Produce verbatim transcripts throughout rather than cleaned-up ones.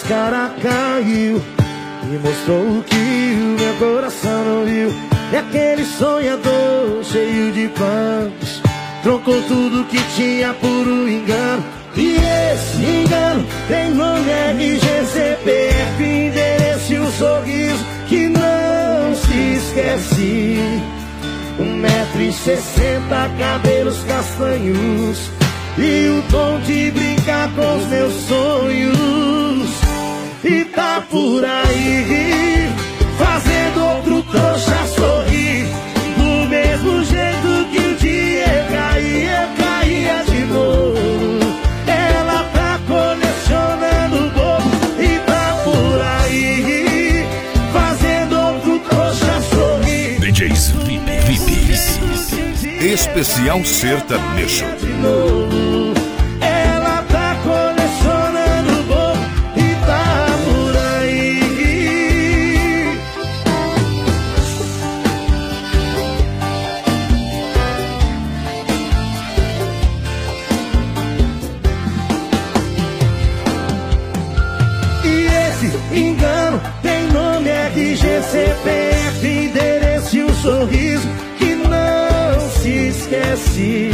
máscara caiu e mostrou que o meu coração não viu. É aquele sonhador cheio de planos, trocou tudo que tinha por um engano. E esse engano tem nome, R G, C P F, endereço e um sorriso que não se esquece. Um metro e sessenta, cabelos castanhos e o dom de brincar com os meus sonhos. E tá por aí fazendo outro trouxa sorrir, do mesmo jeito que um dia eu caí, eu caía de novo. Ela tá colecionando bobo e tá por aí fazendo outro trouxa sorrir. D Js V I P, V I P Especial Sertanejo. Ela tá colecionando bobo e tá por aí. E esse engano tem nome, R G, C P F, endereço e um sorriso que não se esquece.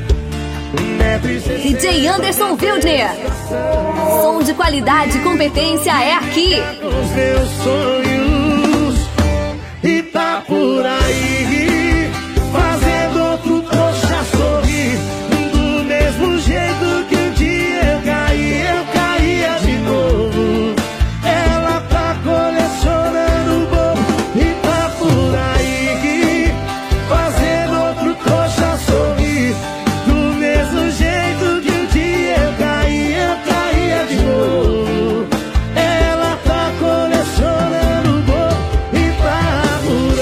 D J Anderson Wildner. Som de qualidade e competência é aqui. Os meus sonhos e tá por aí fazendo outro trouxa sorrir, do mesmo jeito que um dia eu caí, eu caía de novo. Ela tá colecionando bobo e tá por aí fazendo outro trouxa sorrir, do mesmo jeito que um dia eu caí, eu caía de novo. Ela tá colecionando bobo e tá por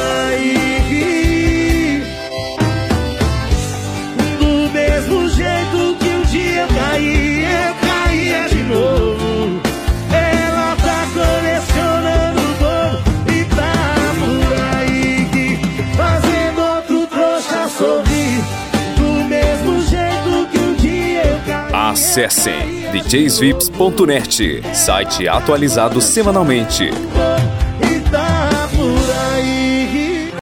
aí, do mesmo jeito que um dia eu caí, eu caía de novo. Ela tá colecionando bobo e tá por aí fazendo outro trouxa sorrir, do mesmo jeito que um dia eu caí. Acessem D Js vips ponto net, site atualizado semanalmente.